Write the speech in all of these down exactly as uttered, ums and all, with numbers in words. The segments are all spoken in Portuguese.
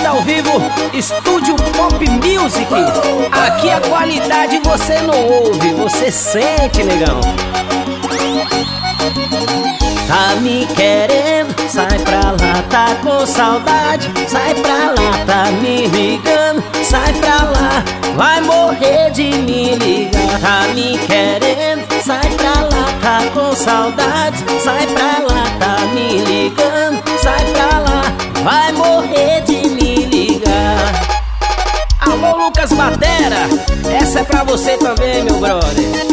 ao vivo, Estúdio Pop Music. Aqui a qualidade você não ouve, você sente, negão. Tá me querendo, sai pra lá, tá com saudade. Sai pra lá, tá me ligando, sai pra lá, vai morrer de me ligar. Tá me querendo, sai pra lá, tá com saudade. Sai pra lá, tá me ligando, sai pra lá, vai morrer de me ligar. Alô Lucas Batera, essa é pra você também, meu brother.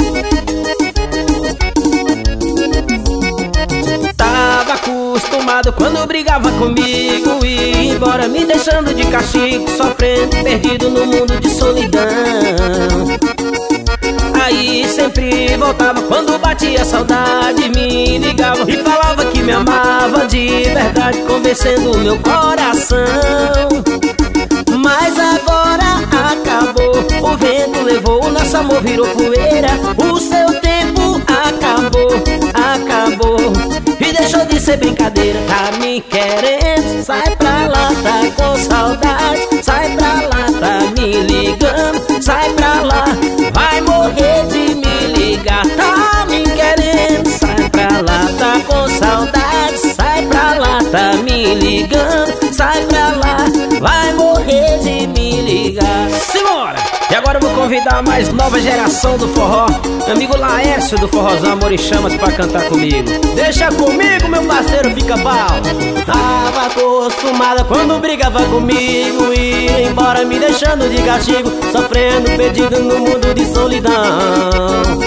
Tava acostumado quando brigava comigo e embora me deixando de castigo, sofrendo, perdido no mundo de solidão. Aí sempre voltava quando batia saudade, me ligava e falava que me amava de verdade, convencendo o meu coração. Mas agora acabou, o vento levou, o nosso amor virou poeira. O seu tempo acabou, acabou e deixou de ser brincadeira. Tá me querendo, sai pra lá, tá com saudade. Sai pra lá, tá me ligando, sai pra lá, vai morrer de me ligar. Tá me querendo, sai pra lá, tá com saudade. Sai pra lá, tá me ligando, sai pra lá, vai morrer de me ligar. Simbora! E agora eu vou convidar a mais nova geração do forró, meu amigo Laércio do Forrozão Amor e Chamas, pra cantar comigo. Deixa comigo, meu parceiro Pica-Pau. Tava acostumada quando brigava comigo e embora me deixando de castigo, sofrendo, perdido no mundo de solidão.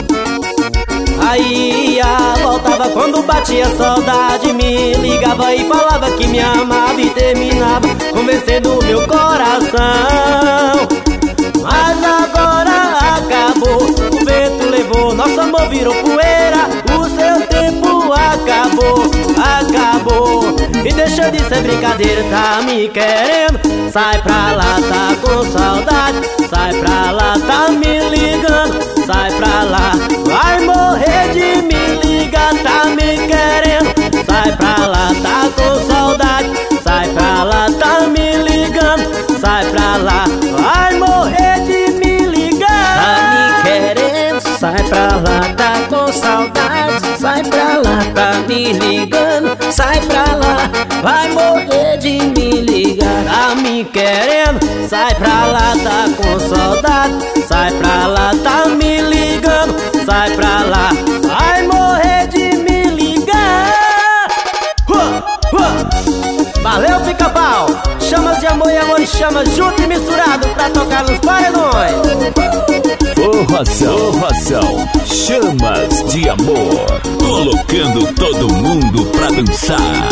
Aí ia, voltava quando batia saudade, me ligava e falava que me amava e terminava convencendo o meu coração. Mas agora acabou, o vento levou, nosso amor virou poeira. O seu tempo acabou, acabou e deixou de ser brincadeira. Tá me querendo, sai pra lá, tá com saudade. Sai pra lá, tá me ligando, sai pra lá, vai morrer de me ligar. Tá me querendo, sai pra lá, tá com saudade. Sai pra lá, tá me ligando, sai pra lá, vai morrer de me ligar. Tá me querendo, sai pra lá, tá com saudade. Sai pra lá, tá me ligando, sai pra lá, vai morrer de me ligar. Tá me querendo, sai pra lá, tá com saudade. Sai pra lá, tá me ligando, sai pra lá, vai morrer de me ligar. uh, uh. Valeu, Pica-Pau! Chamas de amor e amor e chamas junto e misturado pra tocar nos paredões. Forrozão, forrozão, chamas de amor, colocando todo mundo pra dançar.